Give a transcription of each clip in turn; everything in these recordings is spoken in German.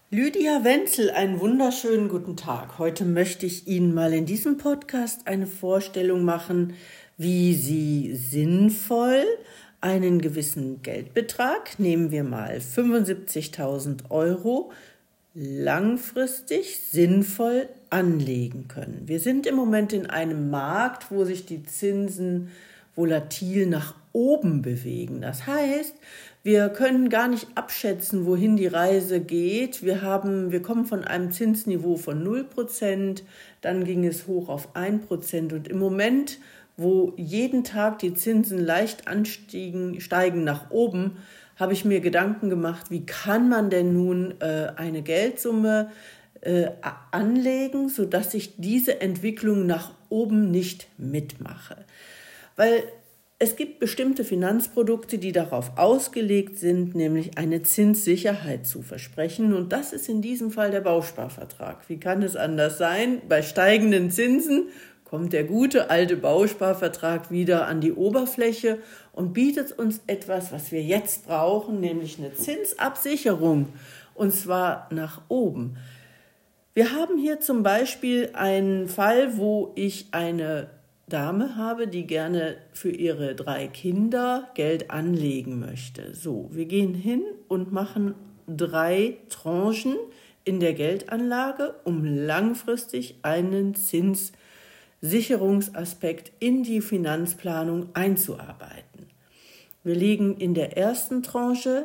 Lydia Wenzel, einen wunderschönen guten Tag. Heute möchte ich Ihnen mal in diesem Podcast eine Vorstellung machen, wie Sie sinnvoll einen gewissen Geldbetrag, nehmen wir mal 75.000 Euro, langfristig sinnvoll anlegen können. Wir sind im Moment in einem Markt, wo sich die Zinsen volatil nach oben bewegen. Das heißt, wir können gar nicht abschätzen, wohin die Reise geht. Wir kommen von einem Zinsniveau von 0%, dann ging es hoch auf 1% und im Moment, wo jeden Tag die Zinsen leicht steigen nach oben, habe ich mir Gedanken gemacht, wie kann man denn nun eine Geldsumme anlegen, sodass ich diese Entwicklung nach oben nicht mitmache. Weil es gibt bestimmte Finanzprodukte, die darauf ausgelegt sind, nämlich eine Zinssicherheit zu versprechen. Und das ist in diesem Fall der Bausparvertrag. Wie kann es anders sein? Bei steigenden Zinsen kommt der gute alte Bausparvertrag wieder an die Oberfläche und bietet uns etwas, was wir jetzt brauchen, nämlich eine Zinsabsicherung, und zwar nach oben. Wir haben hier zum Beispiel einen Fall, wo ich eine Dame habe, die gerne für ihre 3 Kinder Geld anlegen möchte. So, wir gehen hin und machen 3 Tranchen in der Geldanlage, um langfristig einen Zinssicherungsaspekt in die Finanzplanung einzuarbeiten. Wir legen in der ersten Tranche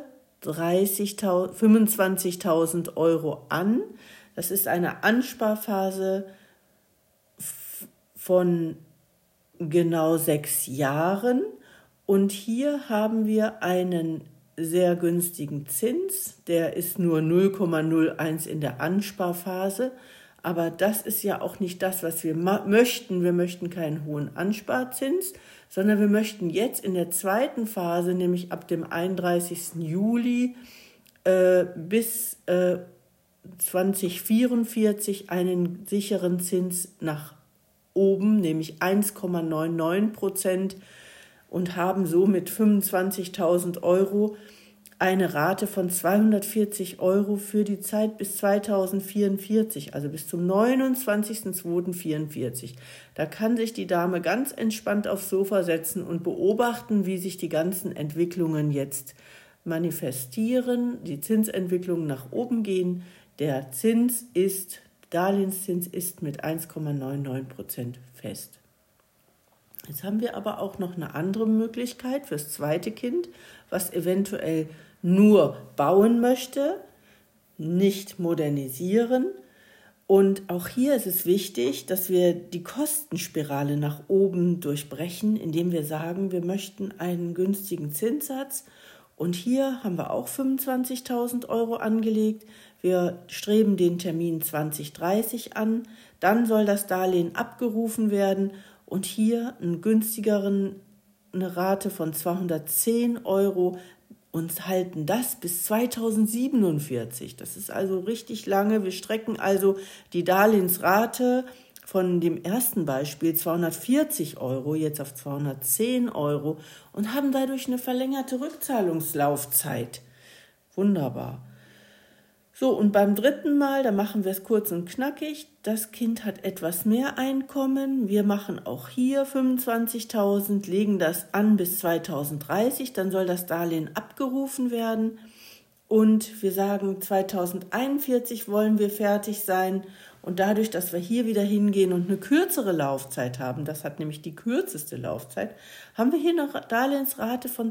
25.000 Euro an. Das ist eine Ansparphase von genau 6 Jahren und hier haben wir einen sehr günstigen Zins, der ist nur 0,01 in der Ansparphase, aber das ist ja auch nicht das, was wir möchten. Wir möchten keinen hohen Ansparzins, sondern wir möchten jetzt in der zweiten Phase, nämlich ab dem 31. Juli bis 2044 einen sicheren Zins nach oben, nämlich 1,99% und haben somit 25.000 Euro eine Rate von 240 Euro für die Zeit bis 2044, also bis zum 29.02.44. Da kann sich die Dame ganz entspannt aufs Sofa setzen und beobachten, wie sich die ganzen Entwicklungen jetzt manifestieren, die Zinsentwicklungen nach oben gehen. Der Darlehenszins ist mit 1,99% fest. Jetzt haben wir aber auch noch eine andere Möglichkeit fürs zweite Kind, was eventuell nur bauen möchte, nicht modernisieren. Und auch hier ist es wichtig, dass wir die Kostenspirale nach oben durchbrechen, indem wir sagen, wir möchten einen günstigen Zinssatz. Und hier haben wir auch 25.000 Euro angelegt. Wir streben den Termin 2030 an. Dann soll das Darlehen abgerufen werden und hier eine Rate von 210 Euro und halten das bis 2047. Das ist also richtig lange. Wir strecken also die Darlehensrate von dem ersten Beispiel 240 Euro jetzt auf 210 Euro und haben dadurch eine verlängerte Rückzahlungslaufzeit. Wunderbar. So, und beim dritten Mal, da machen wir es kurz und knackig. Das Kind hat etwas mehr Einkommen. Wir machen auch hier 25.000, legen das an bis 2030. Dann soll das Darlehen abgerufen werden. Und wir sagen, 2041 wollen wir fertig sein. Und dadurch, dass wir hier wieder hingehen und eine kürzere Laufzeit haben, das hat nämlich die kürzeste Laufzeit, haben wir hier eine Darlehensrate von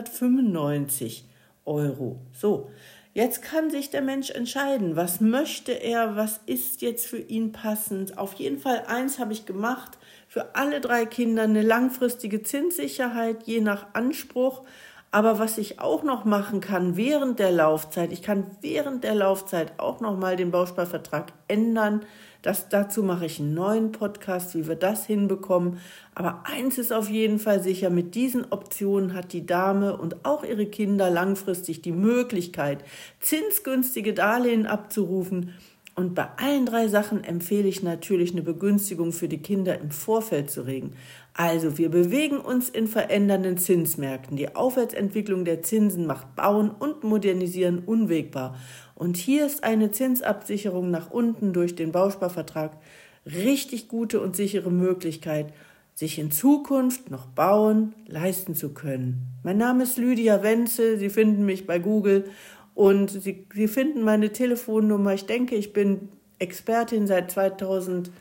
295 Euro. So. Jetzt kann sich der Mensch entscheiden, was möchte er, was ist jetzt für ihn passend. Auf jeden Fall eins habe ich gemacht, für alle 3 Kinder eine langfristige Zinssicherheit, je nach Anspruch. Aber was ich auch noch machen kann während der Laufzeit, ich kann während der Laufzeit auch noch mal den Bausparvertrag ändern. Dazu mache ich einen neuen Podcast, wie wir das hinbekommen. Aber eins ist auf jeden Fall sicher, mit diesen Optionen hat die Dame und auch ihre Kinder langfristig die Möglichkeit, zinsgünstige Darlehen abzurufen. Und bei allen 3 Sachen empfehle ich natürlich, eine Begünstigung für die Kinder im Vorfeld zu regeln. Also, wir bewegen uns in verändernden Zinsmärkten. Die Aufwärtsentwicklung der Zinsen macht Bauen und Modernisieren unwägbar. Und hier ist eine Zinsabsicherung nach unten durch den Bausparvertrag richtig gute und sichere Möglichkeit, sich in Zukunft noch Bauen leisten zu können. Mein Name ist Lydia Wenzel, Sie finden mich bei Google und Sie finden meine Telefonnummer. Ich denke, ich bin Expertin seit 2000,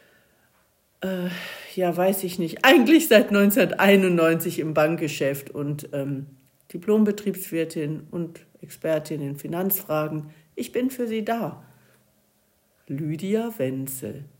weiß ich nicht, eigentlich seit 1991 im Bankgeschäft und Diplombetriebswirtin und Expertin in Finanzfragen. Ich bin für Sie da. Lydia Wenzel.